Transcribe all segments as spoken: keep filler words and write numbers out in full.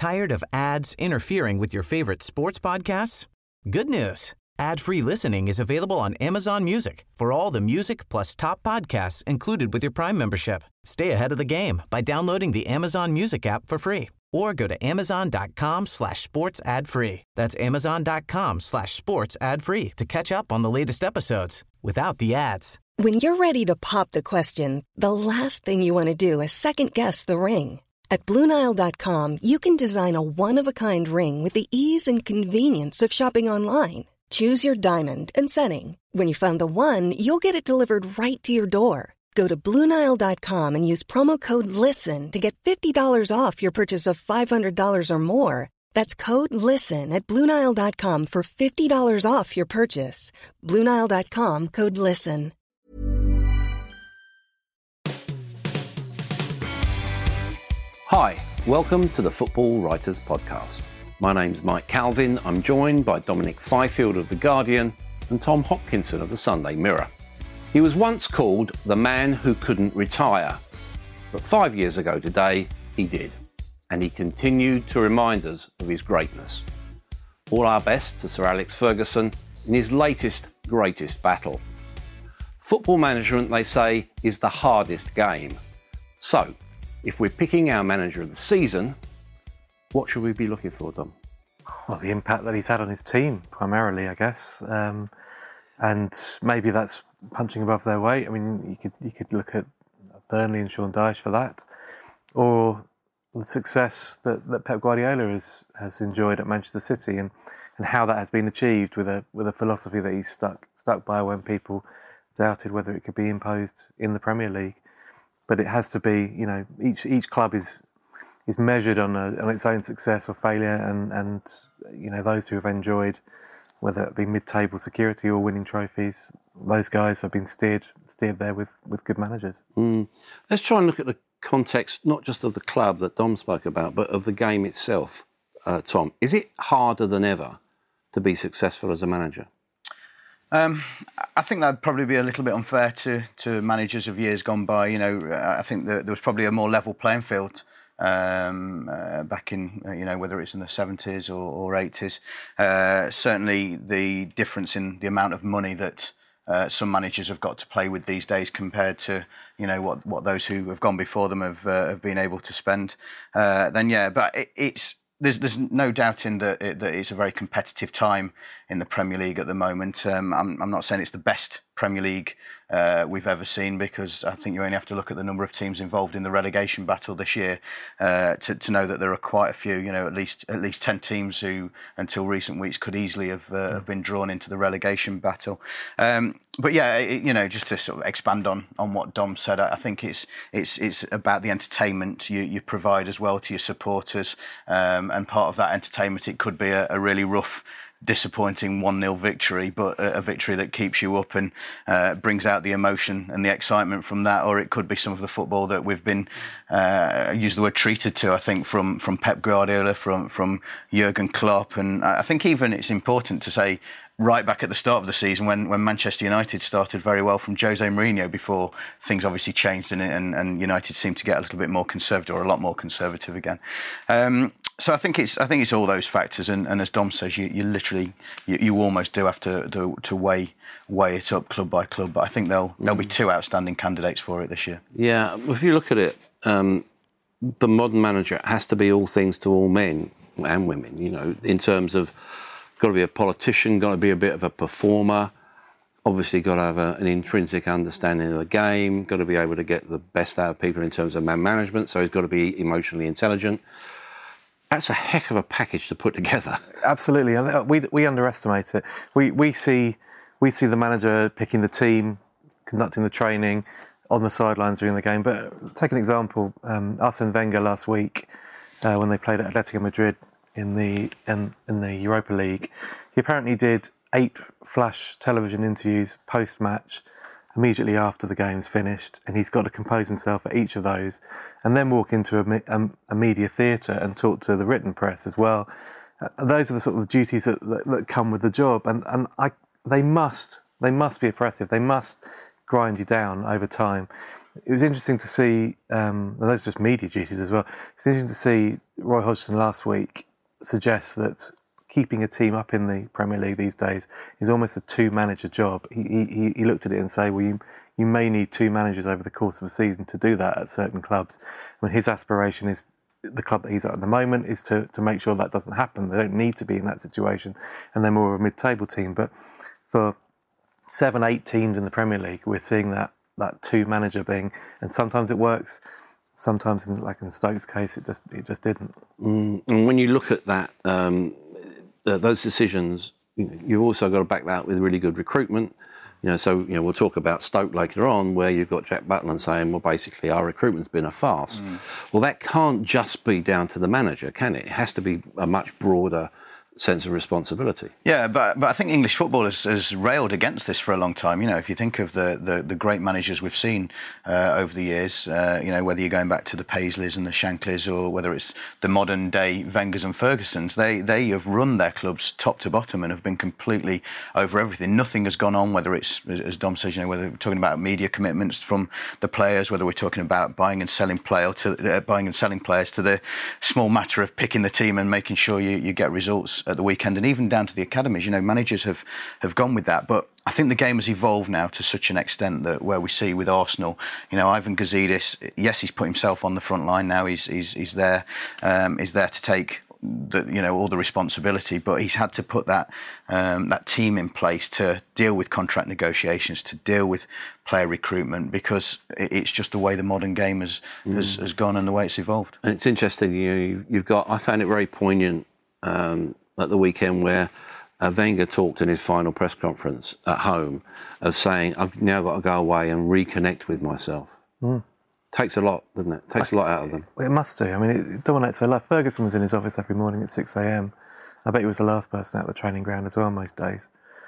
Tired of ads interfering with your favorite sports podcasts? Good news. Ad-free listening is available on Amazon Music for all the music plus top podcasts included with your Prime membership. Stay ahead of the game by downloading the Amazon Music app for free or go to amazon.com slash sports ad free. That's amazon.com slash sports ad free to catch up on the latest episodes without the ads. When you're ready to pop the question, the last thing you want to do is second-guess the ring. At Blue Nile dot com, you can design a one-of-a-kind ring with the ease and convenience of shopping online. Choose your diamond and setting. When you find the one, you'll get it delivered right to your door. Go to Blue Nile dot com and use promo code LISTEN to get fifty dollars off your purchase of five hundred dollars or more. That's code LISTEN at Blue Nile dot com for fifty dollars off your purchase. Blue Nile dot com, code LISTEN. Hi, welcome to the Football Writers Podcast. My name's Mike Calvin. I'm joined by Dominic Fifield of The Guardian and Tom Hopkinson of The Sunday Mirror. He was once called the man who couldn't retire, but five years ago today, he did, and he continued to remind us of his greatness. All our best to Sir Alex Ferguson in his latest, greatest battle. Football management, they say, is the hardest game. So, if we're picking our manager of the season, what should we be looking for, Dom? Well, the impact that he's had on his team, primarily, I guess. Um, and maybe that's punching above their weight. I mean, you could you could look at Burnley and Sean Dyche for that. Or the success that, that Pep Guardiola has, has enjoyed at Manchester City and, and how that has been achieved with a with a philosophy that he's stuck stuck by when people doubted whether it could be imposed in the Premier League. But it has to be, you know, each each club is is measured on a, on its own success or failure, and, and you know, those who have enjoyed, whether it be mid-table security or winning trophies, those guys have been steered steered there with, with good managers. Mm. Let's try and look at the context, not just of the club that Dom spoke about, but of the game itself, uh, Tom. Is it harder than ever to be successful as a manager? Um, I think that'd probably be a little bit unfair to, to managers of years gone by. You know, I think that there was probably a more level playing field um, uh, back in, uh, you know, whether it's in the seventies or, or eighties. Uh, certainly the difference in the amount of money that uh, some managers have got to play with these days compared to, you know, what, what those who have gone before them have, uh, have been able to spend. Uh, then, yeah, but it, it's... There's, there's no doubting that, it, that it's a very competitive time in the Premier League at the moment. Um, I'm, I'm not saying it's the best Premier League uh, we've ever seen, because I think you only have to look at the number of teams involved in the relegation battle this year uh, to, to know that there are quite a few. You know, at least at least ten teams who, until recent weeks, could easily have, uh, have been drawn into the relegation battle. Um, But yeah, it, you know, just to sort of expand on, on what Dom said, I think it's it's it's about the entertainment you, you provide as well to your supporters, um, and part of that entertainment, it could be a, a really rough, disappointing one nil victory, but a, a victory that keeps you up and uh, brings out the emotion and the excitement from that. Or it could be some of the football that we've been, uh, use the word treated to, I think, from from Pep Guardiola, from from Jurgen Klopp, and I think even it's important to say, right back at the start of the season, when, when Manchester United started very well from Jose Mourinho, before things obviously changed and, and, and United seemed to get a little bit more conservative, or a lot more conservative again. Um, so I think it's I think it's all those factors, and, and as Dom says, you, you literally you, you almost do have to, to to weigh weigh it up club by club. But I think there'll there'll be two outstanding candidates for it this year. Yeah, if you look at it, um, the modern manager has to be all things to all men and women. You know, in terms of, got to be a politician, got to be a bit of a performer, obviously got to have a, an intrinsic understanding of the game, got to be able to get the best out of people in terms of man management, so he's got to be emotionally intelligent. That's a heck of a package to put together. Absolutely, and we we underestimate it. We we see we see the manager picking the team, conducting the training, on the sidelines during the game. But take an example, um, Arsene Wenger last week, uh, when they played at Atletico Madrid in the in, in the Europa League, he apparently did eight flash television interviews post-match, immediately after the game's finished, and he's got to compose himself at each of those, and then walk into a, a, a media theatre and talk to the written press as well. Uh, those are the sort of duties that, that, that come with the job, and and I they must they must be oppressive. They must grind you down over time. it was interesting to see, um, and those are just media duties as well, it's interesting to see Roy Hodgson last week suggest that keeping a team up in the Premier League these days is almost a two-manager job. He, he, he looked at it and said, well, you, you may need two managers over the course of a season to do that at certain clubs. I mean, his aspiration is, the club that he's at at the moment, is to, to make sure that doesn't happen. They don't need to be in that situation, and they're more of a mid-table team. But for seven, eight teams in the Premier League, we're seeing that that two-manager thing, and sometimes it works. Sometimes, like in Stoke's case, it just it just didn't. Mm, and when you look at that, um, th- those decisions, you know, you've also got to back that up with really good recruitment. You know, so you know, we'll talk about Stoke later on, where you've got Jack Butland saying, "Well, basically, our recruitment's been a farce." Mm. Well, that can't just be down to the manager, can it? It has to be a much broader sense of responsibility. Yeah, but but I think English football has, has railed against this for a long time. You know, if you think of the, the, the great managers we've seen uh, over the years, uh, you know, whether you're going back to the Paisleys and the Shankleys, or whether it's the modern day Wengers and Fergusons, they they have run their clubs top to bottom and have been completely over everything. Nothing has gone on, whether it's, as Dom says, you know, whether we're talking about media commitments from the players, whether we're talking about buying and selling player to uh, buying and selling players, to the small matter of picking the team and making sure you, you get results at the weekend, and even down to the academies. You know, managers have, have gone with that. But I think the game has evolved now to such an extent that where we see with Arsenal, you know, Ivan Gazidis, yes, he's put himself on the front line now. He's he's he's there, um, he's there to take the, you know, all the responsibility, but he's had to put that um, that team in place to deal with contract negotiations, to deal with player recruitment, because it's just the way the modern game has mm. has, has gone and the way it's evolved. And it's interesting, you know, you've, you've got. I found it very poignant. Um, at the weekend where uh, Wenger talked in his final press conference at home of saying, I've now got to go away and reconnect with myself. Mm. Takes a lot, doesn't it? Takes I, a lot out of them. It must do. I mean, it dominates their life. Ferguson was in his office every morning at six a.m. I bet he was the last person out of the training ground as well most days.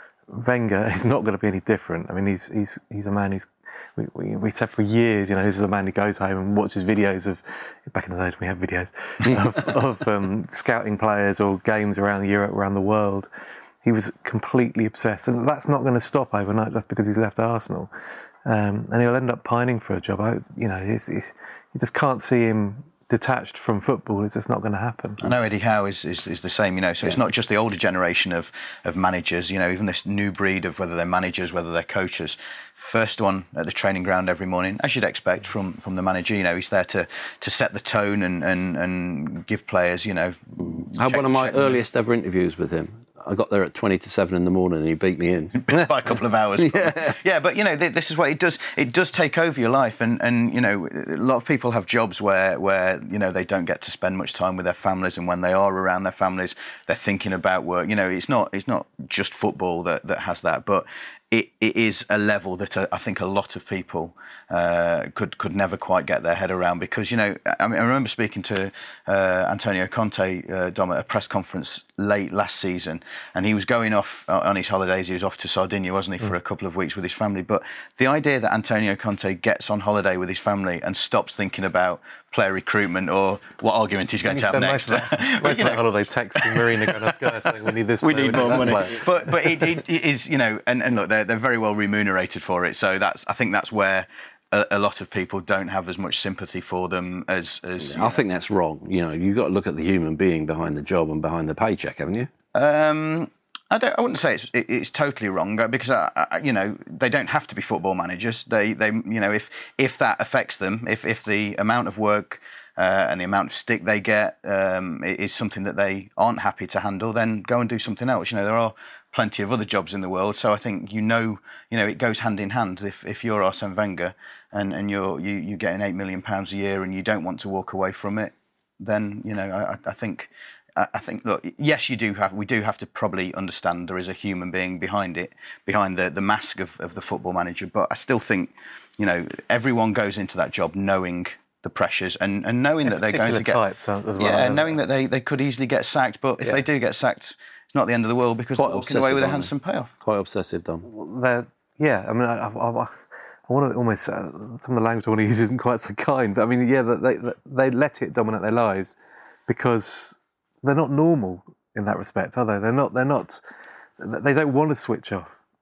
Wenger is not going to be any different. I mean, he's he's he's a man who's, we, we, we said for years, you know, this is a man who goes home and watches videos of, back in the days we had videos, of, of um, scouting players or games around Europe, around the world. He was completely obsessed, and that's not going to stop overnight just because he's left Arsenal. Um, and he'll end up pining for a job. I, you know, he's, he's, you just can't see him detached from football. It's just not going to happen. I know Eddie Howe is, is, is the same, you know, so yeah. It's not just the older generation of, of managers, you know, even this new breed of whether they're managers, whether they're coaches. First one at the training ground every morning, as you'd expect from, from the manager. You know, he's there to, to set the tone and, and, and give players, you know... I had one of my earliest them. ever interviews with him. I got there at twenty to seven in the morning and he beat me in. By a couple of hours. yeah. yeah, but, you know, this is what it does. It does take over your life. And, and, you know, a lot of people have jobs where, where, you know, they don't get to spend much time with their families. And when they are around their families, they're thinking about work. You know, it's not it's not just football that, that has that. But it, it is a level that uh, I think a lot of people uh, could could never quite get their head around. Because, you know, I mean, I remember speaking to uh, Antonio Conte, uh, Dom, at a press conference late last season, and he was going off on his holidays. He was off to Sardinia, wasn't he, for mm. a couple of weeks with his family. But the idea that Antonio Conte gets on holiday with his family and stops thinking about player recruitment or what argument he's going to have next. Most of that holiday texting Marina Granovskaya saying we need this we player, need more money. Player. But but it, it, it is, you know, and, and look, they're they're very well remunerated for it. So that's I think that's where a, a lot of people don't have as much sympathy for them as. as yeah, I know. think that's wrong. You know, you've got to look at the human being behind the job and behind the paycheck, haven't you? Um, I don't. I wouldn't say it's it, it's totally wrong because I, I, you know they don't have to be football managers. They they you know if if that affects them, if if the amount of work uh, and the amount of stick they get um, is something that they aren't happy to handle, then go and do something else. You know, there are plenty of other jobs in the world, so I think you know you know it goes hand in hand. If if you're Arsene Wenger and and you're you you getting eight million pounds a year and you don't want to walk away from it, then you know I, I think. I think, look, yes, you do have. We do have to probably understand there is a human being behind it, behind the, the mask of, of the football manager. But I still think, you know, everyone goes into that job knowing the pressures and, and knowing yeah, that they're going to get types as well. Yeah, knowing that they, they could easily get sacked. But if yeah. they do get sacked, it's not the end of the world because Quite they're walking away with a handsome payoff. Quite obsessive, Dom. They're, yeah, I mean, I, I, I, I want to almost uh, some of the language I want to use isn't quite so kind. But I mean, yeah, they they, they let it dominate their lives because. They're not normal in that respect, are they? They're not. They're not. They don't want to switch off.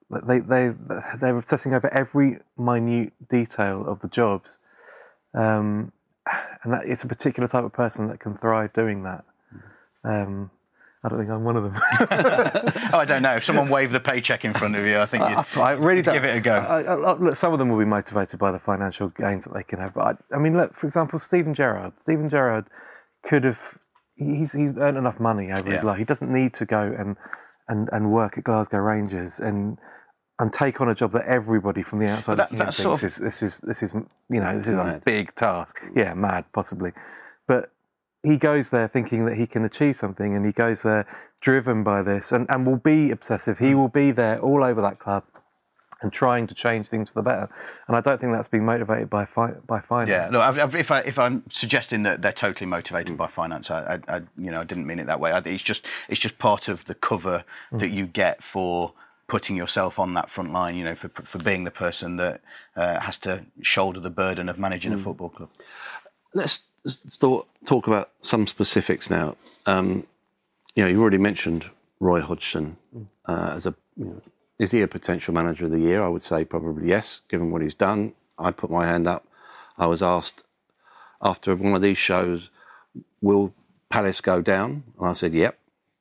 They they they're obsessing over every minute detail of the jobs, um, and that, it's a particular type of person that can thrive doing that. Um, I don't think I'm one of them. oh, I don't know. If someone waved the paycheck in front of you, I think you'd, I, I really you'd don't, give it a go. I, I, look, some of them will be motivated by the financial gains that they can have. But I, I mean, look, for example, Steven Gerrard. Steven Gerrard could have. He's he's earned enough money over yeah. his life. He doesn't need to go and and and work at Glasgow Rangers and and take on a job that everybody from the outside that, thinks sort of... is this is this is you know this is mad. a big task. Yeah, mad possibly, but. He goes there thinking that he can achieve something, and he goes there driven by this, and, and will be obsessive. He will be there all over that club and trying to change things for the better. And I don't think that's being motivated by fi- by finance. Yeah, look, if I if I'm suggesting that they're totally motivated mm. by finance, I, I, I you know I didn't mean it that way. I, it's just it's just part of the cover mm. that you get for putting yourself on that front line. You know, for for being the person that uh, has to shoulder the burden of managing mm. a football club. Let's. Let's talk about some specifics now. Um, you know, you already mentioned Roy Hodgson uh, as a. You know, is he a potential manager of the year? I would say probably yes, given what he's done. I put my hand up. I was asked after one of these shows, "Will Palace go down?" And I said, "Yep."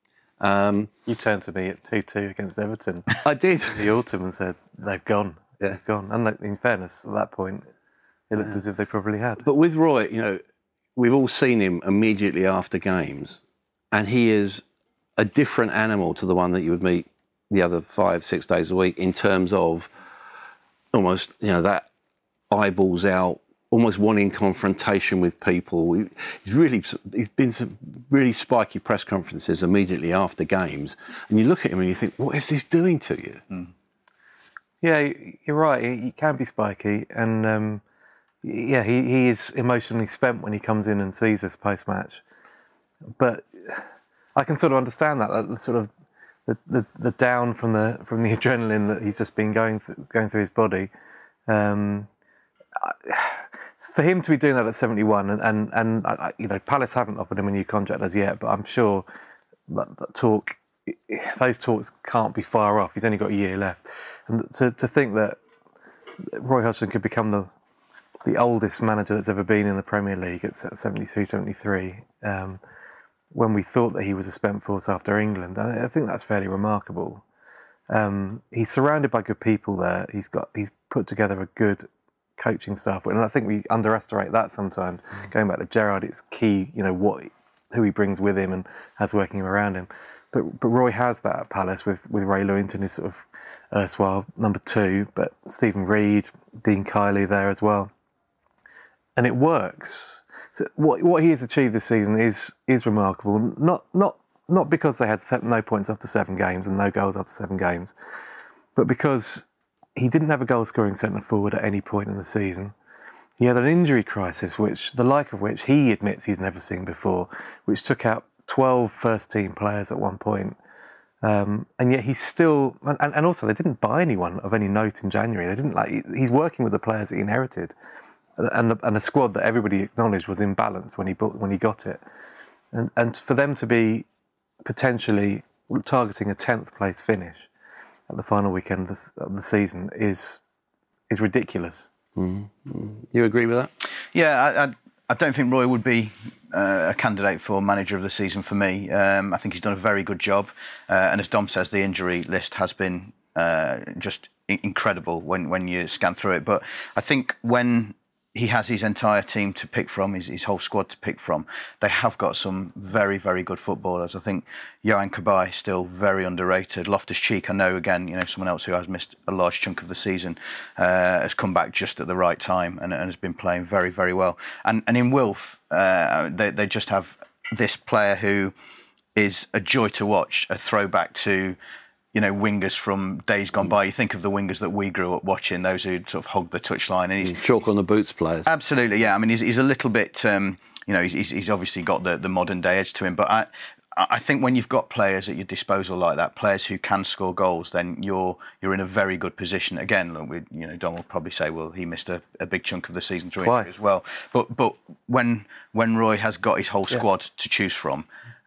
Um, you turned to me at two two against Everton. I did in the autumn and said, "They've gone. Yeah. They've gone." And in fairness, at that point, it looked yeah. as if they probably had. But with Roy, you know. We've all seen him immediately after games, and he is a different animal to the one that you would meet the other five, six days a week in terms of almost, you know, that eyeballs out, almost wanting confrontation with people. He's really, he's been some really spiky press conferences immediately after games, and you look at him and you think, what is this doing to you? Mm. Yeah, you're right. He can be spiky, and. Um, Yeah, he, he is emotionally spent when he comes in and sees us post-match. But I can sort of understand that, that sort of the, the, the down from the from the adrenaline that he's just been going th- going through his body. Um, for him to be doing that at seventy-one, and and, and I, you know, Palace haven't offered him a new contract as yet, but I'm sure that, that talk, those talks can't be far off. He's only got a year left, and to to think that Roy Hodgson could become the the oldest manager that's ever been in the Premier League at seventy-three, seventy-three, um, when we thought that he was a spent force after England. I, I think that's fairly remarkable. Um, he's surrounded by good people there. He's got he's put together a good coaching staff, and I think we underestimate that sometimes. Mm. Going back to Gerrard, it's key, you know, what who he brings with him and has working around him. But but Roy has that at Palace with, with Ray Lewington, his sort of erstwhile number two, but Stephen Reid, Dean Kiley there as well. And it works. So what what he has achieved this season is is remarkable. Not not not because they had no points after seven games and no goals after seven games, but because he didn't have a goal-scoring centre forward at any point in the season. He had an injury crisis, which the like of which he admits he's never seen before, which took out twelve first-team players at one point. Um, and yet he's still, and, and also they didn't buy anyone of any note in January. They didn't like. He's working with the players that he inherited. And the, and a squad that everybody acknowledged was in balance when he when he got it, and and for them to be potentially targeting a tenth place finish at the final weekend of the, of the season is is ridiculous. Mm-hmm. You agree with that? Yeah, I, I, I don't think Roy would be uh, a candidate for manager of the season for me. Um, I think he's done a very good job, uh, and as Dom says, the injury list has been uh, just incredible when when you scan through it. But I think when he has his entire team to pick from, his, his whole squad to pick from, they have got some very, very good footballers. I think Yohan Cabaye is still very underrated. Loftus-Cheek, I know, again, you know, someone else who has missed a large chunk of the season, uh, has come back just at the right time and, and has been playing very, very well. And, and in Wilf, uh, they, they just have this player who is a joy to watch, a throwback to, you know, wingers from days gone by. You think of the wingers that we grew up watching, those who sort of hogged the touchline. And he's chalk on the boots players. Absolutely, yeah. I mean, he's, he's a little bit, um, you know, he's, he's obviously got the, the modern day edge to him. But I, I think when you've got players at your disposal like that, players who can score goals, then you're you're in a very good position. Again, look, we, you know, Don will probably say, well, he missed a, a big chunk of the season through injury as well. But but when when Roy has got his whole squad yeah. to choose from,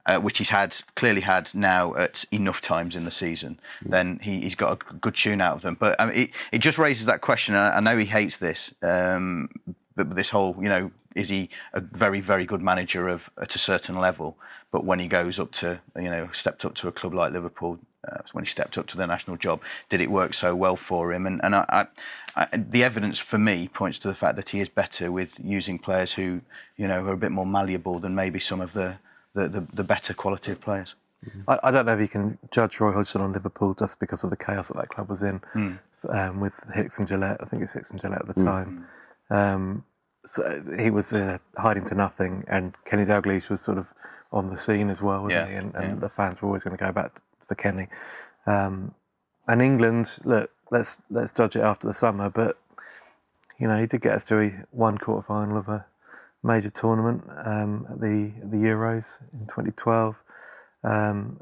uh, which he's had clearly had now at enough times in the season, mm. then he, he's got a good tune out of them. But um, it, it just raises that question. And I, I know he hates this, um, but this whole, you know, is he a very, very good manager of at a certain level? But when he goes up to, you know, stepped up to a club like Liverpool, uh, when he stepped up to the national job, did it work so well for him? And, and I, I, I, the evidence for me points to the fact that he is better with using players who, you know, are a bit more malleable than maybe some of the the, the, the better quality of players. I, I don't know if you can judge Roy Hodgson on Liverpool just because of the chaos that that club was in, mm. um, with Hicks and Gillette. I think it's Hicks and Gillette at the time. Mm. Um, so he was uh, hiding to nothing, and Kenny Dalglish was sort of on the scene as well, wasn't yeah. he? And, and yeah. the fans were always going to go back for Kenny. Um, and England, look, let's let's judge it after the summer, but you know, he did get us to a one quarter final of a major tournament um, at the at the Euros in twenty twelve. Um,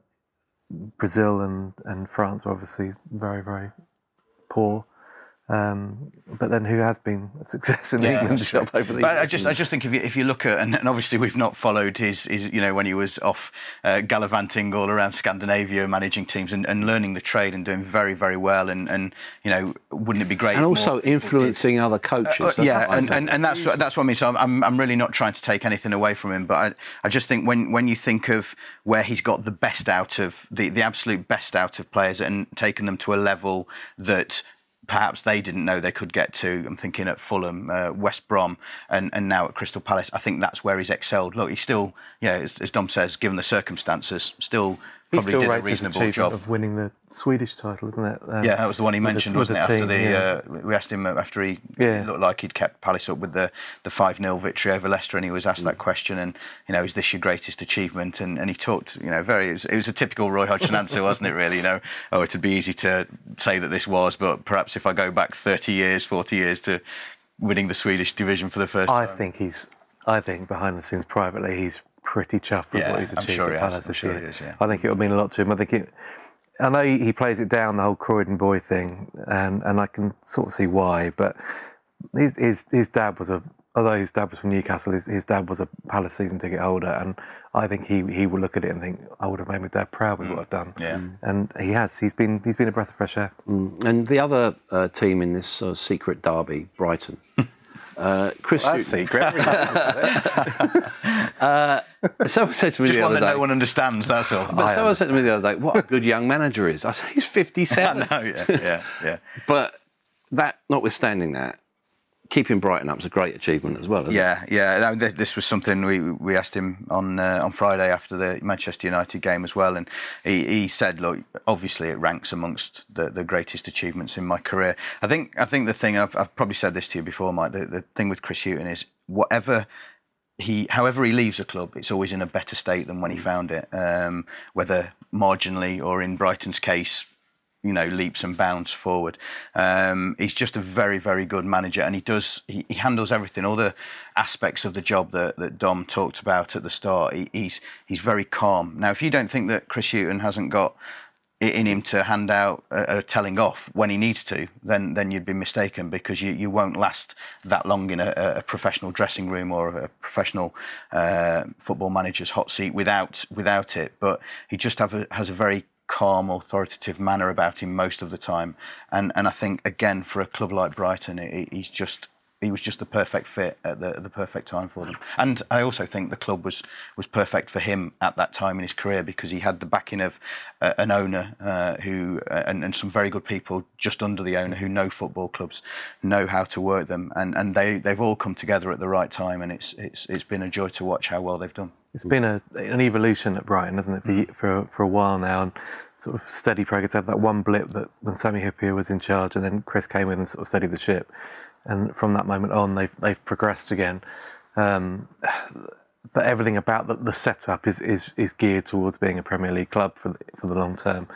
Brazil and, and France were obviously very, very poor. Um, but then who has been a success in the yeah, England job over the but years? I just, I just think if you if you look at, and, and obviously we've not followed his, his, you know, when he was off uh, gallivanting all around Scandinavia, managing teams and, and learning the trade and doing very, very well, and, and you know, wouldn't it be great? And also influencing other coaches. Uh, yeah, and, and, and that's that's what I mean. So I'm I'm really not trying to take anything away from him, but I, I just think when, when you think of where he's got the best out of the the absolute best out of players and taken them to a level that perhaps they didn't know they could get to. I'm thinking at Fulham, uh, West Brom, and, and now at Crystal Palace. I think that's where he's excelled. Look, he's still, yeah, as, as Dom says, given the circumstances, still probably still did a rates his reasonable job of winning the Swedish title, isn't it? Um, yeah, that was the one he mentioned, the, wasn't it? the After team, the yeah. uh, we asked him after he yeah. looked like he'd kept Palace up with the the five nil victory over Leicester, and he was asked mm. that question. And you know, is this your greatest achievement? And and he talked, you know, very. It was, it was a typical Roy Hodgson answer, wasn't it? Really, you know, oh, it'd be easy to say that this was, but perhaps if I go back thirty years, forty years to winning the Swedish division for the first I time. I think he's. I think behind the scenes, privately, he's pretty chuffed with yeah, what he's achieved I'm sure at he Palace this sure year. is, yeah. I think it will mean a lot to him. I think it. I know he, he plays it down, the whole Croydon boy thing, and, and I can sort of see why. But his his, his dad was a, although his dad was from Newcastle, his, his dad was a Palace season ticket holder, and I think he he will look at it and think, I would have made my dad proud with mm. what I've done. Yeah. And he has. He's been he's been a breath of fresh air. Mm. And the other uh, team in this uh, secret derby, Brighton. Uh, Chris, well, that's secret. uh, someone said to me Just the one other that day, no one understands. That's all. But I someone understand. said to me the other day, "What a good young manager is." I said, "He's fifty-seven." I know, yeah, yeah, yeah. But that, notwithstanding that, keeping Brighton up is a great achievement as well, isn't yeah, it? Yeah, yeah. This was something we we asked him on uh, on Friday after the Manchester United game as well, and he, he said, "Look, obviously it ranks amongst the, the greatest achievements in my career." I think I think the thing I've, I've probably said this to you before, Mike. The, the thing with Chris Hughton is whatever. He, however he leaves a club, it's always in a better state than when he found it, um, whether marginally or in Brighton's case, you know, leaps and bounds forward. Um, he's just a very, very good manager, and he does he, he handles everything, all the aspects of the job that, that Dom talked about at the start. He, he's he's very calm. Now, if you don't think that Chris Hughton hasn't got it in him to hand out a, a telling off when he needs to, then then you'd be mistaken, because you, you won't last that long in a, a professional dressing room or a professional uh, football manager's hot seat without without it. But he just have a, has a very calm, authoritative manner about him most of the time, and and I think again for a club like Brighton, it, he's just he was just the perfect fit at the the perfect time for them. And I also think the club was was perfect for him at that time in his career, because he had the backing of uh, an owner uh, who uh, and, and some very good people just under the owner who know football clubs, know how to work them, and and they they've all come together at the right time, and it's it's it's been a joy to watch how well they've done. It's been a, an evolution at Brighton, hasn't it, for, for for a while now, and sort of steady progress. Had that one blip that when Sami Hyypiä was in charge, and then Chris came in and sort of steadied the ship, and from that moment on, they've they've progressed again. Um, but everything about the, the setup is, is is geared towards being a Premier League club for the, for the long term,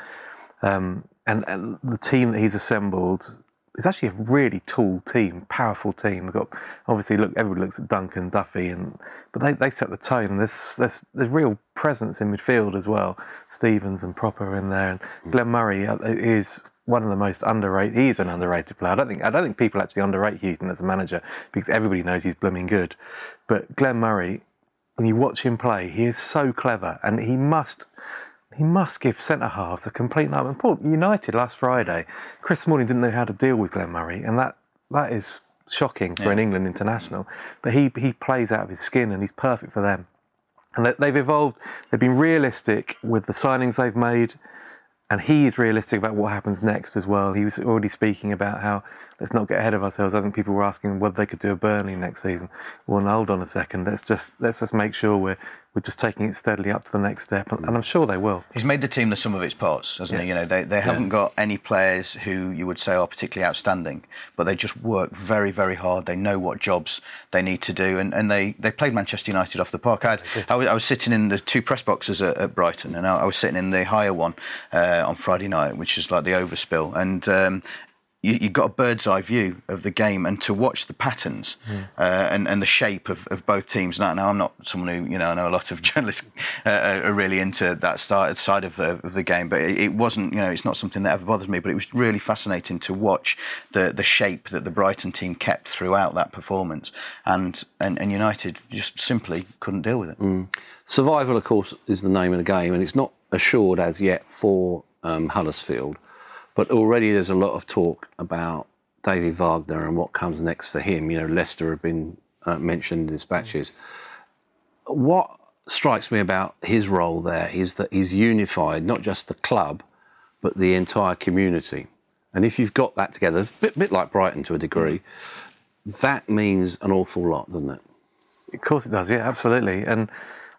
um, and, and the team that he's assembled. It's actually a really tall team, powerful team. We've got, obviously, look, everybody looks at Duncan, Duffy, and but they, they set the tone. And there's, there's there's real presence in midfield as well. Stevens and Proper in there, and Glenn Murray is one of the most underrated. He's an underrated player. I don't think I don't think people actually underrate Hughton as a manager, because everybody knows he's blooming good. But Glenn Murray, when you watch him play, he is so clever, and he must he must give centre halves a complete nightmare. Paul, United last Friday, Chris Smalling didn't know how to deal with Glenn Murray, and that that is shocking for yeah. an England international. But he he plays out of his skin, and he's perfect for them. And they've evolved. They've been realistic with the signings they've made. And he is realistic about what happens next as well. He was already speaking about how, let's not get ahead of ourselves. I think people were asking whether they could do a Burnley next season. Well, no, hold on a second. Let's just let's just make sure we're we're just taking it steadily up to the next step, and, and I'm sure they will. He's made the team the sum of its parts, hasn't yeah. he? You know, they they haven't yeah. got any players who you would say are particularly outstanding, but they just work very, very hard. They know what jobs they need to do, and, and they, they played Manchester United off the park. I, had, I, was, I was sitting in the two press boxes at, at Brighton, and I, I was sitting in the higher one uh, on Friday night, which is like the overspill, and um, you, you got a bird's eye view of the game, and to watch the patterns mm. uh, and, and the shape of, of both teams. Now, now, I'm not someone who, you know, I know a lot of journalists uh, are really into that start, side of the of the game, but it, it wasn't, you know, it's not something that ever bothers me, but it was really fascinating to watch the the shape that the Brighton team kept throughout that performance, and and, and United just simply couldn't deal with it. Mm. Survival, of course, is the name of the game, and it's not assured as yet for um, Huddersfield. But already there's a lot of talk about David Wagner and what comes next for him. You know, Leicester have been uh, mentioned in dispatches. What strikes me about his role there is that he's unified not just the club, but the entire community. And if you've got that together, a bit, bit like Brighton to a degree, that means an awful lot, doesn't it? Of course it does, yeah, absolutely. And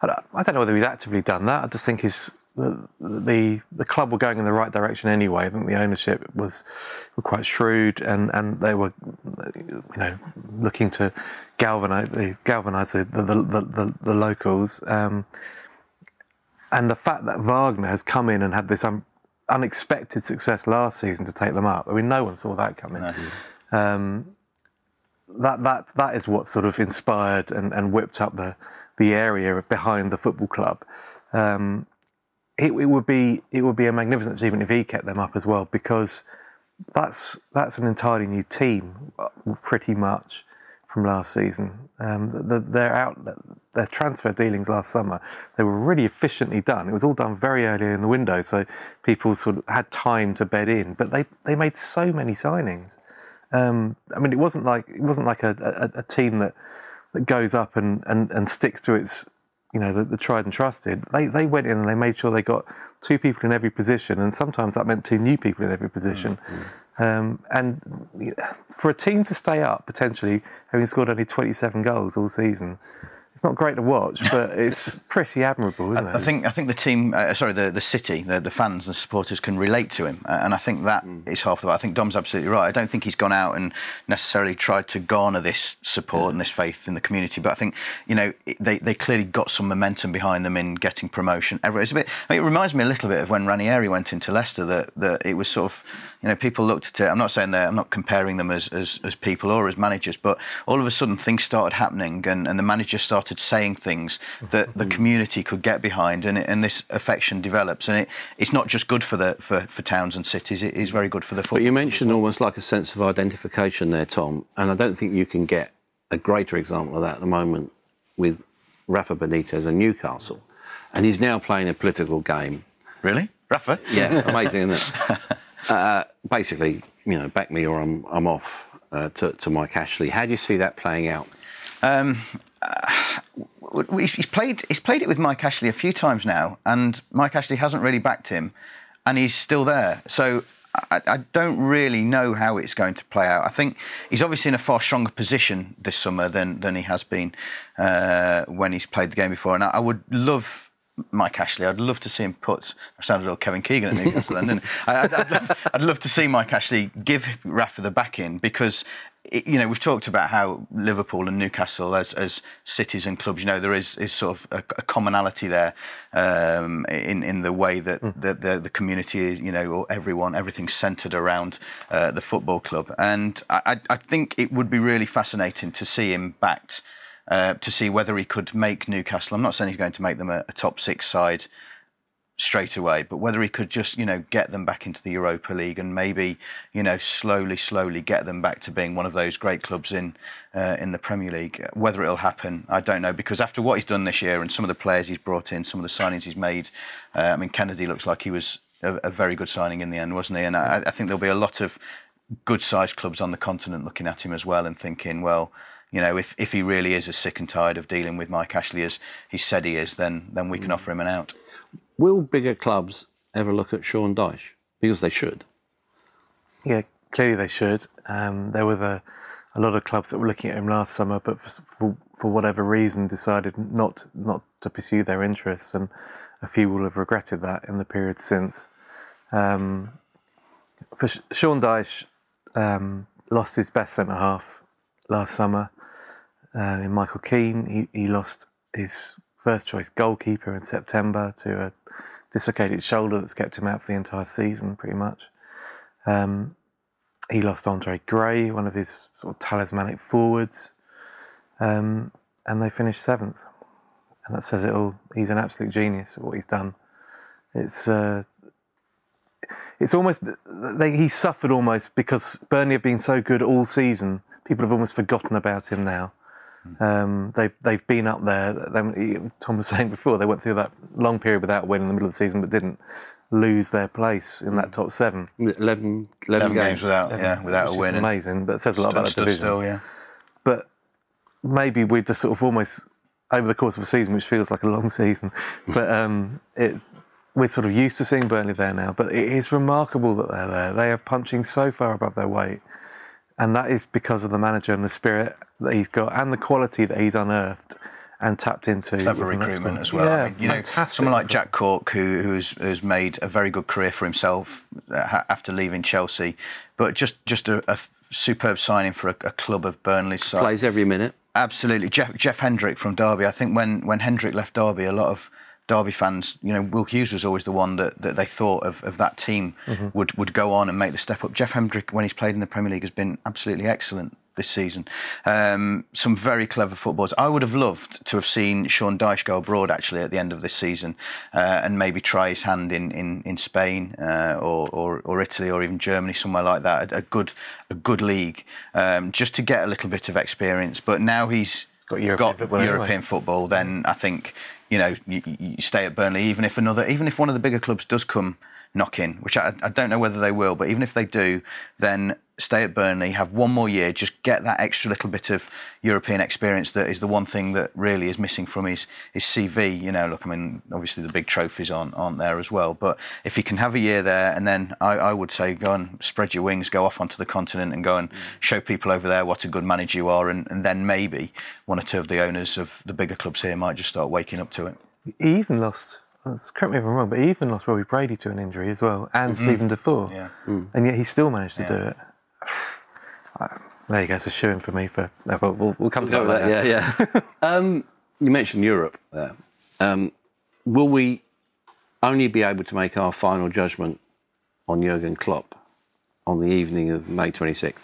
I don't know whether he's actively done that. I just think his... The, the the club were going in the right direction anyway. I think the ownership was were quite shrewd, and, and they were, you know, looking to galvanise the galvanise the the, the, the, the locals. Um, and the fact that Wagner has come in and had this un, unexpected success last season to take them up. I mean, no one saw that coming. No. Um, that that that is what sort of inspired and, and whipped up the the area behind the football club. Um, It, it would be it would be a magnificent achievement if he kept them up as well, because that's that's an entirely new team, pretty much, from last season. Um, the, their out their transfer dealings last summer, they were really efficiently done. It was all done very early in the window, so people sort of had time to bed in. But they, they made so many signings. Um, I mean, it wasn't like it wasn't like a, a, a team that that goes up and, and, and sticks to its, you know, the, the tried and trusted. They they went in and they made sure they got two people in every position, and sometimes that meant two new people in every position. Mm-hmm. Um, and for a team to stay up, potentially having scored only twenty-seven goals all season, it's not great to watch, but it's pretty admirable, isn't I, it? I think I think the team, uh, sorry, the, the city, the, the fans, the supporters can relate to him, uh, and I think that mm. is half the battle. I think Dom's absolutely right. I don't think he's gone out and necessarily tried to garner this support yeah. and this faith in the community, but I think, you know, they, they clearly got some momentum behind them in getting promotion. It's a bit. I mean, it reminds me a little bit of when Ranieri went into Leicester. That that it was sort of, you know, people looked at it. I'm not saying that, I'm not comparing them as, as, as people or as managers, but all of a sudden things started happening, and, and the manager started saying things that the community could get behind, and, it, and this affection develops. And it, it's not just good for the for, for towns and cities, it is very good for the football. But you mentioned almost like a sense of identification there, Tom, and I don't think you can get a greater example of that at the moment with Rafa Benitez and Newcastle. And he's now playing a political game. Really? Rafa? Yeah, amazing, isn't it? Uh, basically, you know, back me or I'm I'm off uh, to, to Mike Ashley. How do you see that playing out? Um, uh, he's, he's played he's played it with Mike Ashley a few times now, and Mike Ashley hasn't really backed him, and he's still there. So I, I don't really know how it's going to play out. I think he's obviously in a far stronger position this summer than than he has been uh, when he's played the game before, and I, I would love Mike Ashley, I'd love to see him put... I sounded a little Kevin Keegan at Newcastle then, didn't I? I'd, I'd, love, I'd love to see Mike Ashley give Rafa the back in, because, it, you know, we've talked about how Liverpool and Newcastle as, as cities and clubs, you know, there is, is sort of a, a commonality there um, in, in the way that mm. the, the, the community is, you know, or everyone, everything's centred around uh, the football club. And I, I think it would be really fascinating to see him backed, Uh, to see whether he could make Newcastle. I'm not saying he's going to make them a, a top six side straight away, but whether he could just, you know, get them back into the Europa League and maybe, you know, slowly, slowly get them back to being one of those great clubs in uh, in the Premier League. Whether it'll happen, I don't know, because after what he's done this year and some of the players he's brought in, some of the signings he's made, uh, I mean, Kennedy looks like he was a, a very good signing in the end, wasn't he? And I, I think there'll be a lot of good-sized clubs on the continent looking at him as well and thinking, well, you know, if, if he really is as sick and tired of dealing with Mike Ashley as he said he is, then then we can offer him an out. Will bigger clubs ever look at Sean Dyche? Because they should. Yeah, clearly they should. Um, there were the, a lot of clubs that were looking at him last summer, but for, for, for whatever reason decided not not to pursue their interests, and a few will have regretted that in the period since. Um, for Sean Dyche, um, lost his best centre-half last summer uh, in Michael Keane. He, he lost his first-choice goalkeeper in September to a dislocated shoulder that's kept him out for the entire season, pretty much. Um, he lost Andre Gray, one of his sort of talismanic forwards, um, and they finished seventh. And that says it all. He's an absolute genius at what he's done. It's uh, it's almost they, he suffered almost because Burnley have been so good all season. People have almost forgotten about him now. Um, they've they've been up there. They, Tom was saying before, they went through that long period without a win in the middle of the season, but didn't lose their place in that top seven. eleven, eleven, eleven games. games without, eleven, yeah, without a win. Which is amazing, but it says a lot Stood- about the stood division. Still, yeah. But maybe we just sort of almost, over the course of a season, which feels like a long season, but um, it, we're sort of used to seeing Burnley there now. But it is remarkable that they're there. They are punching so far above their weight. And that is because of the manager and the spirit that he's got and the quality that he's unearthed and tapped into. Clever recruitment as well. Yeah, I mean, you know, fantastic. someone like Jack Cork, who, who's, who's made a very good career for himself uh, after leaving Chelsea, but just, just a, a superb signing for a, a club of Burnley's size. Plays every minute. Absolutely. Jeff, Jeff Hendrick from Derby. I think when, when Hendrick left Derby, a lot of Derby fans, you know, Will Hughes was always the one that, that they thought of, of that team mm-hmm. would, would go on and make the step up. Jeff Hendrick, when he's played in the Premier League, has been absolutely excellent this season. Um, some very clever footballers. I would have loved to have seen Sean Dyche go abroad, actually, at the end of this season uh, and maybe try his hand in, in, in Spain uh, or, or, or Italy or even Germany, somewhere like that, a, a good a good league, um, just to get a little bit of experience. But now he's got European, got football, European anyway. football, then I think, you know, you, you stay at Burnley, even if another, even if one of the bigger clubs does come knocking, which I, I don't know whether they will, but even if they do, then stay at Burnley, have one more year, just get that extra little bit of European experience that is the one thing that really is missing from his, his C V. You know, look, I mean, obviously the big trophies aren't, aren't there as well, but if he can have a year there, and then I, I would say go and spread your wings, go off onto the continent and go and show people over there what a good manager you are, and, and then maybe one or two of the owners of the bigger clubs here might just start waking up to it. He even lost, correct me if I'm wrong, but he even lost Robbie Brady to an injury as well, and mm-hmm. Stephen Defoe. Yeah. Mm. And yet he still managed to yeah. do it. There you go, it's a shoo-in for me. For no, we'll, we'll come to we'll that later. Yeah, yeah. um, you mentioned Europe there. Um, will we only be able to make our final judgment on Jurgen Klopp on the evening of May twenty-sixth?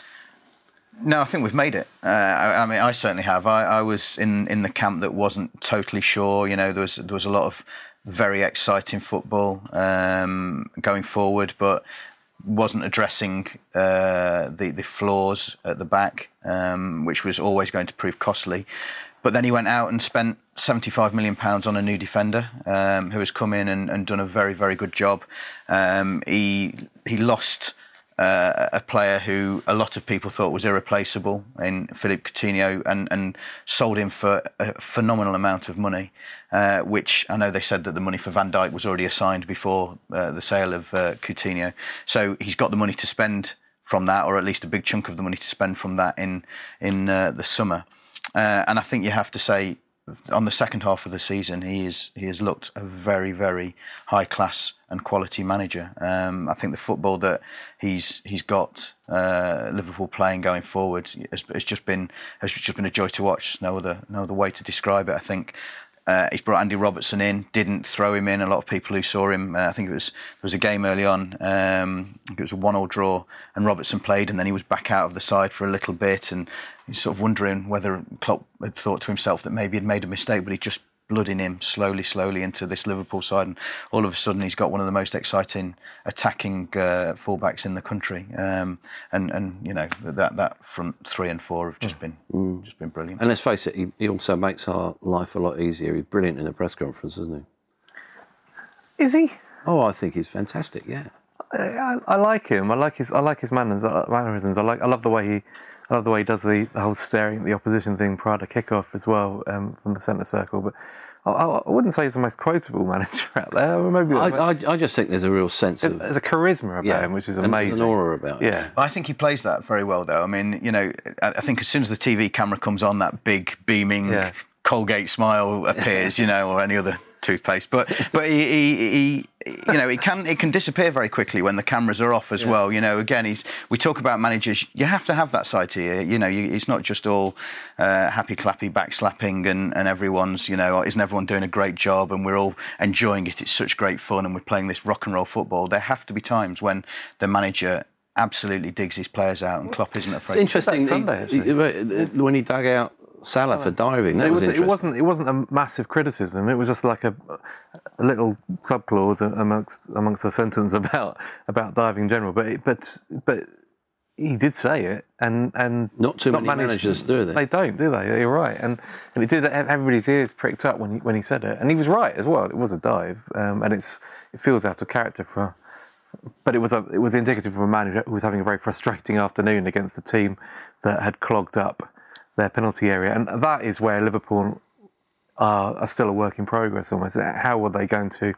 No, I think we've made it. Uh, I, I mean, I certainly have. I, I was in, in the camp that wasn't totally sure. You know, there was there was a lot of very exciting football um, going forward, but wasn't addressing uh, the the flaws at the back, um, which was always going to prove costly. But then he went out and spent seventy-five million pounds on a new defender um, who has come in and, and done a very, very good job. Um, he he lost uh, a player who a lot of people thought was irreplaceable in Philippe Coutinho, and, and sold him for a phenomenal amount of money, uh, which I know they said that the money for Van Dijk was already assigned before uh, the sale of uh, Coutinho. So he's got the money to spend from that, or at least a big chunk of the money to spend from that in, in uh, the summer. Uh, and I think you have to say, on the second half of the season, he is he has looked a very, very high class and quality manager. Um, I think the football that he's he's got uh, Liverpool playing going forward has, has just been has just been a joy to watch. There's no other no other way to describe it. I think. Uh, he's brought Andy Robertson in, didn't throw him in. A lot of people who saw him, uh, I think it was there was a game early on, um, I think it was a one-all draw, and Robertson played, and then he was back out of the side for a little bit, and he's sort of wondering whether Klopp had thought to himself that maybe he'd made a mistake, but he just blooding him slowly, slowly into this Liverpool side, and all of a sudden he's got one of the most exciting attacking uh, fullbacks in the country. Um, and and you know that that front three and four have just been mm. just been brilliant. And let's face it, he, he also makes our life a lot easier. He's brilliant in a press conference, isn't he? Is he? Oh, I think he's fantastic. Yeah. I, I like him. I like his. I like his manners, uh, mannerisms. I like. I love the way he. I love the way he does the, the whole staring at the opposition thing prior to kick-off as well, um, from the centre circle. But I, I wouldn't say he's the most quotable manager out there. Maybe I, I, I just think there's a real sense there's, of... There's a charisma about yeah, him, which is and amazing. There's an aura about him. Yeah. I think he plays that very well, though. I mean, you know, I think as soon as the T V camera comes on, that big, beaming yeah. Colgate smile appears, you know, or any other toothpaste. But but he, he, he you know, it can it can disappear very quickly when the cameras are off as yeah. well. You know, again, he's we talk about managers. You have to have that side to you. You know, you, it's not just all uh, happy clappy backslapping and and everyone's, you know, isn't everyone doing a great job and we're all enjoying it. It's such great fun and we're playing this rock and roll football. There have to be times when the manager absolutely digs his players out and Klopp isn't afraid. It's interesting Sunday, he, he, when he dug out Salah for diving. That it, was, was it wasn't. It wasn't a massive criticism. It was just like a, a little subclause amongst amongst the sentence about about diving in general. But it, but but he did say it, and and not too not many managers do they? They don't, do they? You're right, and and it did. Everybody's ears pricked up when he when he said it, and he was right as well. It was a dive, um, and it's it feels out of character for. But it was a it was indicative of a man who was having a very frustrating afternoon against a team that had clogged up their penalty area, and that is where Liverpool are, are still a work in progress almost. How were they going to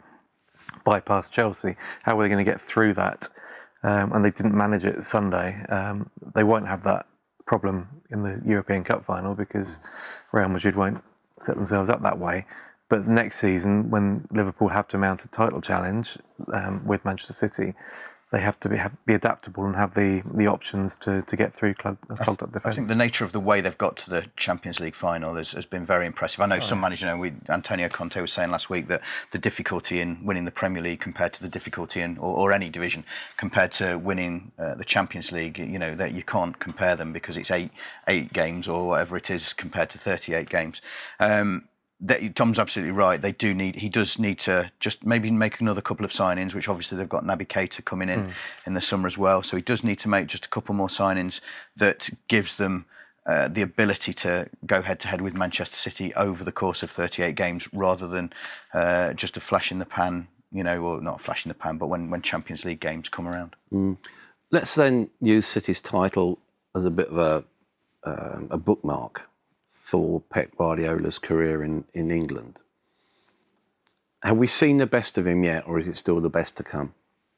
bypass Chelsea? How were they going to get through that? Um, and they didn't manage it Sunday. Um, they won't have that problem in the European Cup final because Real Madrid won't set themselves up that way. But next season, when Liverpool have to mount a title challenge um, with Manchester City, they have to be have, be adaptable and have the, the options to, to get through clogged, clogged up defence. I think the nature of the way they've got to the Champions League final has, has been very impressive. I know oh, some yeah. managers, you know, we, Antonio Conte was saying last week that the difficulty in winning the Premier League compared to the difficulty in, or, or any division, compared to winning uh, the Champions League, you know, that you can't compare them because it's eight eight games or whatever it is compared to thirty-eight games. Um, That, Tom's absolutely right. They do need. He does need to just maybe make another couple of signings, which obviously they've got Naby Keita coming in mm. in the summer as well. So he does need to make just a couple more signings that gives them uh, the ability to go head to head with Manchester City over the course of thirty-eight games, rather than uh, just a flash in the pan. You know, or not a flash in the pan, but when when Champions League games come around. Mm. Let's then use City's title as a bit of a um, a bookmark for Pep Guardiola's career in, in England. Have we seen the best of him yet, or is it still the best to come?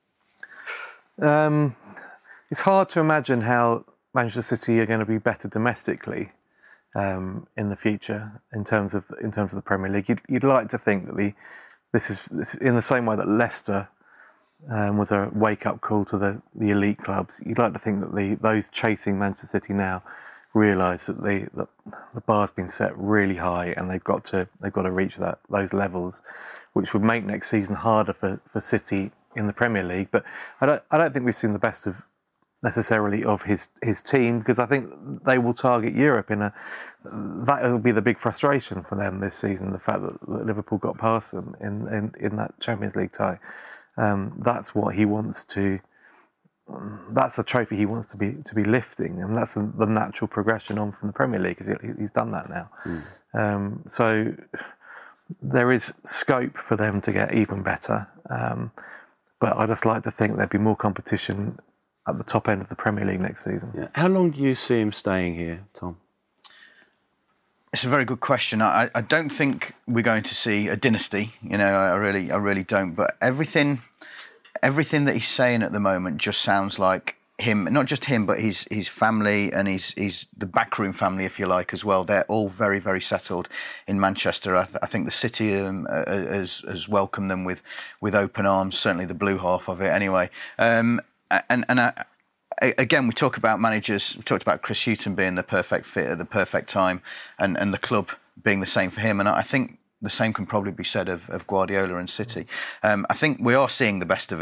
Um, it's hard to imagine how Manchester City are going to be better domestically um, in the future in terms of in terms of the Premier League. You'd, you'd like to think that the this is, this is in the same way that Leicester um, was a wake-up call to the, the elite clubs. You'd like to think that the those chasing Manchester City now realise that the, the the bar's been set really high, and they've got to they've got to reach that those levels, which would make next season harder for, for City in the Premier League. But I don't I don't think we've seen the best of necessarily of his his team, because I think they will target Europe in a that will be the big frustration for them this season. The fact that, that Liverpool got past them in, in, in that Champions League tie, um, that's what he wants to. That's a trophy he wants to be to be lifting, and that's the, the natural progression on from the Premier League, because he, he's done that now. Mm. Um, so there is scope for them to get even better, um, but I just like to think there'd be more competition at the top end of the Premier League next season. Yeah. How long do you see him staying here, Tom? It's a very good question. I, I don't think we're going to see a dynasty. You know, I really, I really don't. But everything. Everything that he's saying at the moment just sounds like him, not just him, but his his family and his, his the backroom family, if you like, as well. They're all very, very settled in Manchester. I, th- I think the city um, has, has welcomed them with, with open arms, certainly the blue half of it anyway. Um, and and I, again, we talk about managers, we talked about Chris Hughton being the perfect fit at the perfect time, and, and the club being the same for him. And I think the same can probably be said of, of Guardiola and City. Um, I think we are seeing the best of him.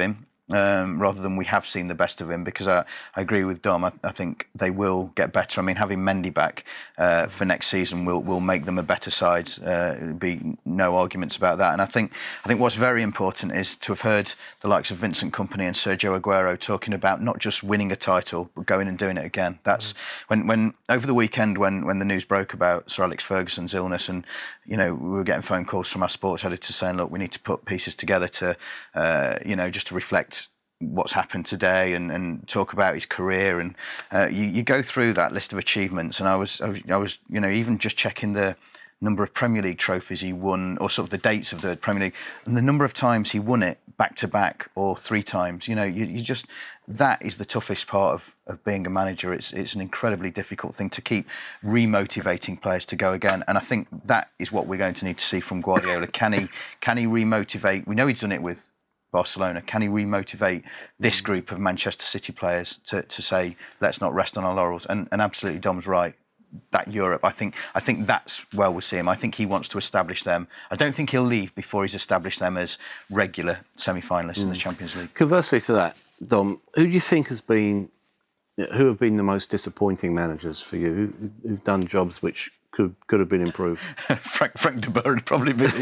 Um, rather than we have seen the best of him, because I, I agree with Dom. I, I think they will get better. I mean, having Mendy back uh, for next season will will make them a better side. Uh, there'll be no arguments about that. And I think I think what's very important is to have heard the likes of Vincent Kompany and Sergio Aguero talking about not just winning a title, but going and doing it again. That's mm. when when over the weekend when when the news broke about Sir Alex Ferguson's illness, and you know we were getting phone calls from our sports editors saying, look, we need to put pieces together to uh, you know just to reflect what's happened today and, and talk about his career, and uh, you, you go through that list of achievements, and I was, I was I was you know even just checking the number of Premier League trophies he won, or sort of the dates of the Premier League, and the number of times he won it back to back or three times. You know, you, you just that is the toughest part of, of being a manager. It's it's an incredibly difficult thing to keep remotivating players to go again, and I think that is what we're going to need to see from Guardiola. Can he can he remotivate? We know he's done it with Barcelona. Can he remotivate this group of Manchester City players to, to say, let's not rest on our laurels? And, and absolutely, Dom's right. That Europe, I think, I think that's where we'll see him. I think he wants to establish them. I don't think he'll leave before he's established them as regular semi-finalists mm. in the Champions League. Conversely to that, Dom, who do you think has been, who have been the most disappointing managers for you? Who, who've done jobs which could could have been improved? Frank Frank de Boer would probably be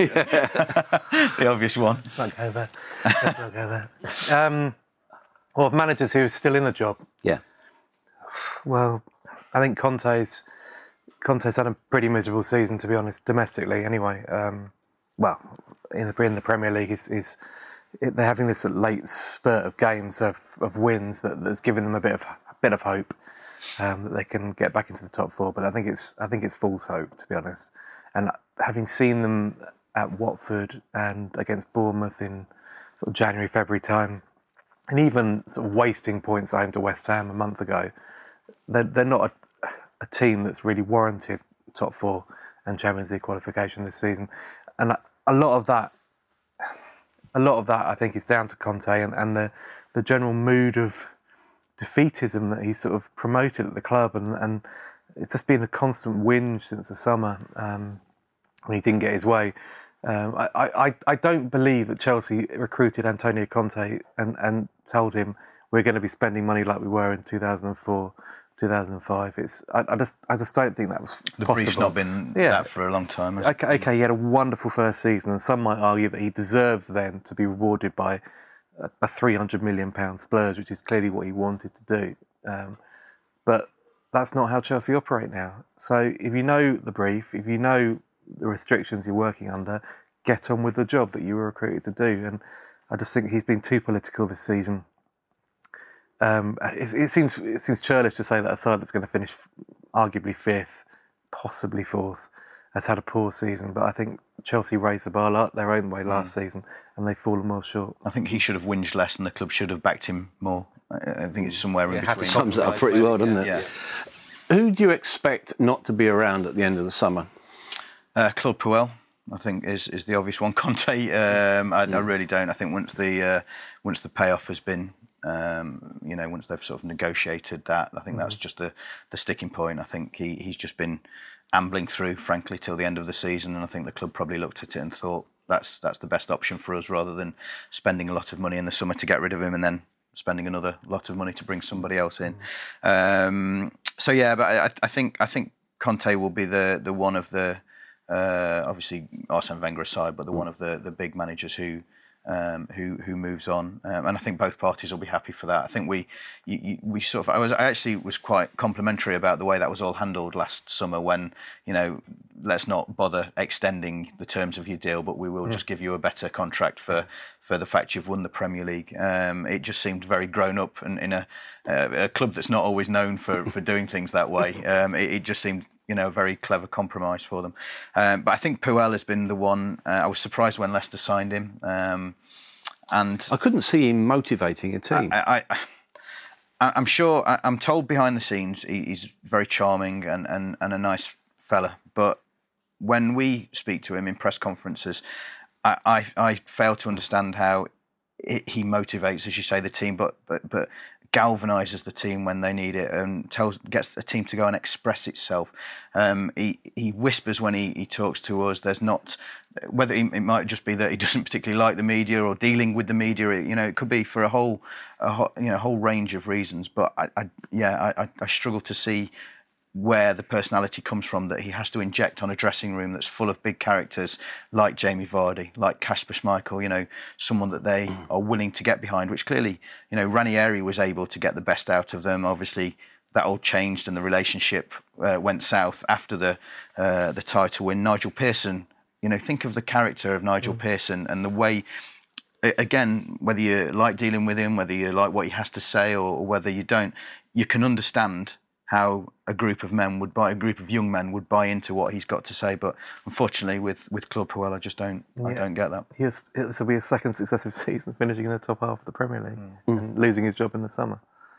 the, the obvious one. Let's not go there. Let's not go there. Um, well, of managers who are still in the job. Yeah. Well, I think Conte's Conte's had a pretty miserable season, to be honest, domestically anyway. Um, well, in the in the Premier League, is is they're having this late spurt of games of, of wins that, that's given them a bit of a bit of hope. Um, that they can get back into the top four, but I think it's I think it's false hope, to be honest. And having seen them at Watford and against Bournemouth in sort of January, February time, and even sort of wasting points home to West Ham a month ago, they're, they're not a, a team that's really warranted top four and Champions League qualification this season. And a lot of that, a lot of that, I think, is down to Conte and, and the the general mood of defeatism that he's sort of promoted at the club, and, and it's just been a constant whinge since the summer um, when he didn't get his way. Um, I, I, I don't believe that Chelsea recruited Antonio Conte and, and told him we're going to be spending money like we were in two thousand four, two thousand five. It's I, I just I just don't think that was the possible. brief's not been yeah. that for a long time. Has okay, okay, he had a wonderful first season, and some might argue that he deserves then to be rewarded by a three hundred million pounds splurge, which is clearly what he wanted to do. Um, but that's not how Chelsea operate now. So if you know the brief, if you know the restrictions you're working under, get on with the job that you were recruited to do. And I just think he's been too political this season. Um, it, it seems it seems churlish to say that a side that's going to finish arguably fifth, possibly fourth, has had a poor season, but I think Chelsea raised the bar up their own way last mm. season, and they've fallen well short. I think he should have whinged less, and the club should have backed him more. I think it's somewhere yeah, in between. Sums it up pretty well, doesn't it? Yeah. Who do you expect not to be around at the end of the summer? Uh, Claude Puel, I think, is is the obvious one. Conte, um, I, yeah. I really don't. I think once the uh, once the payoff has been. Um, you know, once they've sort of negotiated that, I think mm. that's just the the sticking point. I think he he's just been ambling through, frankly, till the end of the season, and I think the club probably looked at it and thought that's that's the best option for us, rather than spending a lot of money in the summer to get rid of him and then spending another lot of money to bring somebody else in. Mm. Um, so yeah, but I, I think I think Conte will be the the one of the uh, obviously Arsene Wenger aside, but the mm. one of the the big managers who. Um, who who moves on, um, and I think both parties will be happy for that. I think we you, you, we sort of I was I actually was quite complimentary about the way that was all handled last summer, when you know let's not bother extending the terms of your deal, but we will yeah. just give you a better contract for for the fact you've won the Premier League. Um, it just seemed very grown up, and in a, a club that's not always known for, for doing things that way. Um, it, it just seemed. You know, a very clever compromise for them. Um, but I think Puel has been the one. Uh, I was surprised when Leicester signed him, um, and I couldn't see him motivating a team. I, I, I, I'm sure. I, I'm told behind the scenes he, he's very charming and, and, and a nice fella. But when we speak to him in press conferences, I, I, I fail to understand how it, he motivates, as you say, the team. But but but. galvanises the team when they need it and tells gets the team to go and express itself. Um, he he whispers when he, he talks to us. There's not whether he, it might just be that he doesn't particularly like the media or dealing with the media. It, you know, it could be for a whole a whole, you know whole range of reasons. But I, I yeah I, I struggle to see where the personality comes from that he has to inject on a dressing room that's full of big characters like Jamie Vardy, like Kasper Schmeichel, you know, someone that they are willing to get behind, which clearly, you know, Ranieri was able to get the best out of them. Obviously, that all changed and the relationship uh, went south after the uh, the title win. Nigel Pearson, you know, think of the character of Nigel mm. Pearson and the way, again, whether you like dealing with him, whether you like what he has to say or, or whether you don't, you can understand how a group of men would buy, a group of young men would buy into what he's got to say. But unfortunately, with, with Claude Puel, I just don't, yeah. I don't get that. This will be his second successive season finishing in the top half of the Premier League mm. and losing his job in the summer.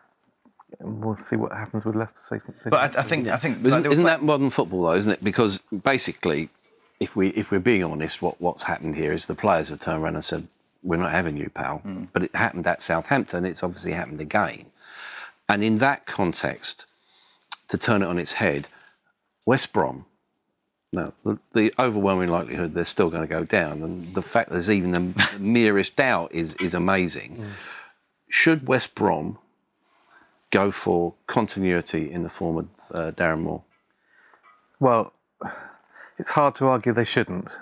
And we'll see what happens with Leicester season. But I, I think, I think, isn't, like isn't that modern football though? Isn't it? Because basically, if we if we're being honest, what what's happened here is the players have turned around and said, "We're not having you, pal." Mm. But it happened at Southampton. It's obviously happened again, and in that context, to turn it on its head, West Brom, no, the, the overwhelming likelihood they're still going to go down, and the fact there's even the merest doubt is, is amazing. Mm. Should West Brom go for continuity in the form of uh, Darren Moore? Well, it's hard to argue they shouldn't.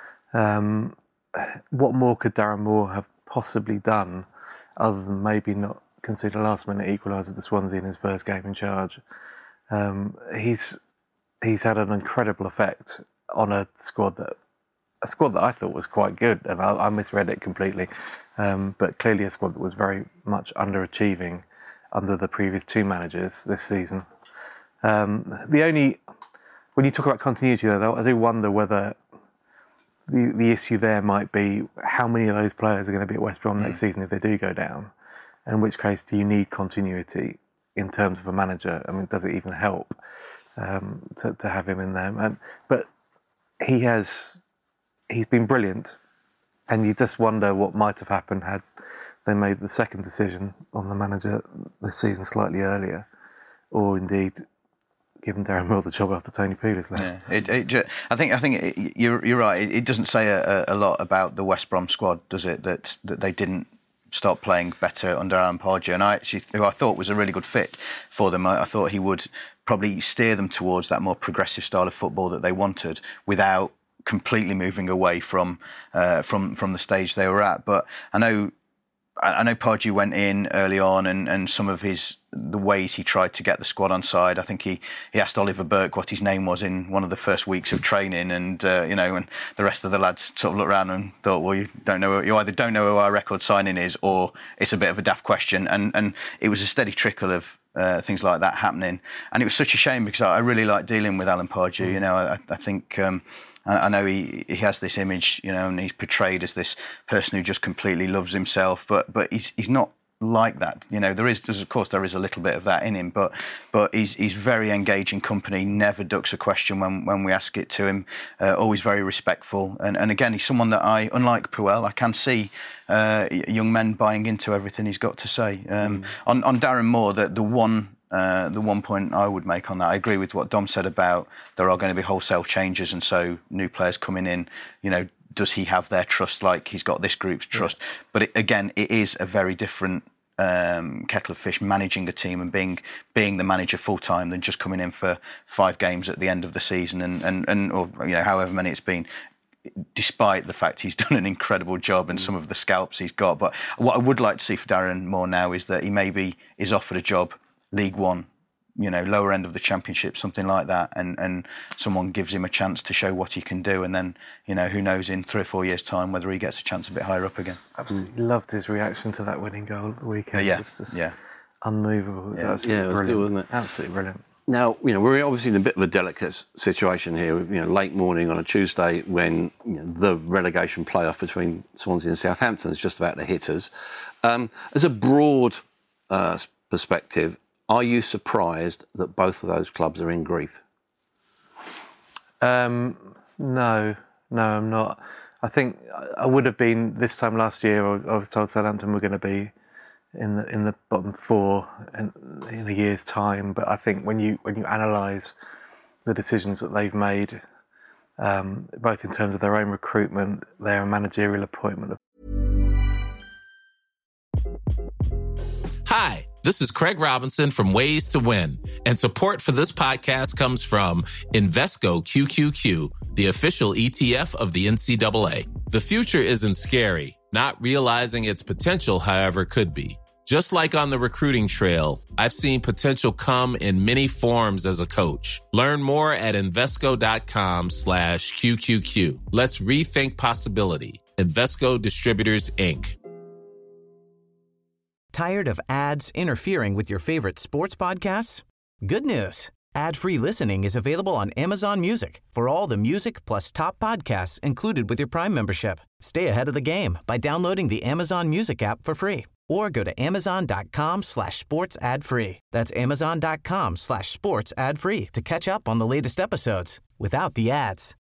Um, what more could Darren Moore have possibly done other than maybe not concede a last-minute equaliser to Swansea in his first game in charge? Um, he's he's had an incredible effect on a squad that a squad that I thought was quite good, and I, I misread it completely. Um, but clearly, a squad that was very much underachieving under the previous two managers this season. Um, the only when you talk about continuity, though, I do wonder whether the the issue there might be how many of those players are going to be at West Brom mm. next season if they do go down. In which case, do you need continuity in terms of a manager? I mean, does it even help um, to, to have him in there? And, but he has, he's been brilliant, and you just wonder what might have happened had they made the second decision on the manager this season slightly earlier, or indeed given Darren Moore the job after Tony Pulis left. Yeah, it, it, I think I think it, you're you're right. It, it doesn't say a, a lot about the West Brom squad, does it? That that they didn't start playing better under Alan Pardew, and I actually, who I thought was a really good fit for them. I, I thought he would probably steer them towards that more progressive style of football that they wanted, without completely moving away from uh, from from the stage they were at. But I know. I know Pardew went in early on, and, and some of his the ways he tried to get the squad on side. I think he, he asked Oliver Burke what his name was in one of the first weeks of training, and uh, you know, and the rest of the lads sort of looked around and thought, well, you don't know, you either don't know who our record signing is, or it's a bit of a daft question. And and it was a steady trickle of uh, things like that happening, and it was such a shame because I, I really like dealing with Alan Pardew. Mm. You know, I, I think. Um, I know he, he has this image, you know, and he's portrayed as this person who just completely loves himself, but but he's he's not like that. You know, there is, there's, of course, there is a little bit of that in him, but but he's he's very engaging company, never ducks a question when, when we ask it to him, uh, always very respectful. And, and again, he's someone that I, unlike Puel, I can see uh, young men buying into everything he's got to say. Um, mm. On, on Darren Moore, the, the one... Uh, the one point I would make on that, I agree with what Dom said about there are going to be wholesale changes, and so new players coming in, you know, does he have their trust like he's got this group's trust? Yeah. But it, again, it is a very different um, kettle of fish managing a team and being being the manager full time than just coming in for five games at the end of the season and, and, and or you know however many it's been. Despite the fact he's done an incredible job and some of the scalps he's got, but what I would like to see for Darren Moore now is that he maybe is offered a job. League One, you know, lower end of the Championship, something like that, and, and someone gives him a chance to show what he can do, and then, you know, who knows in three or four years' time whether he gets a chance a bit higher up again. Absolutely mm. loved his reaction to that winning goal at the weekend. Uh, yeah, it's just yeah, unmovable. It was yeah. absolutely yeah, it was brilliant, good, wasn't it? Absolutely brilliant. Now, you know, we're obviously in a bit of a delicate situation here. You know, late morning on a Tuesday when you know, the relegation playoff between Swansea and Southampton is just about to hit us. Um, as a broad uh, perspective, are you surprised that both of those clubs are in grief? Um, no, no, I'm not. I think I would have been this time last year, or I was told Southampton were going to be in the in the bottom four in, in a year's time. But I think when you when you analyse the decisions that they've made, um, both in terms of their own recruitment, their managerial appointment. Hi, this is Craig Robinson from Ways to Win, and support for this podcast comes from Invesco Q Q Q, the official E T F of the N C double A. The future isn't scary. Not realizing its potential, however, could be. Just like on the recruiting trail, I've seen potential come in many forms as a coach. Learn more at Invesco.com slash QQQ. Let's rethink possibility. Invesco Distributors, Incorporated. Tired of ads interfering with your favorite sports podcasts? Good news. Ad-free listening is available on Amazon Music for all the music plus top podcasts included with your Prime membership. Stay ahead of the game by downloading the Amazon Music app for free or go to amazon.com slash sports ad free. That's amazon.com slash sports ad free to catch up on the latest episodes without the ads.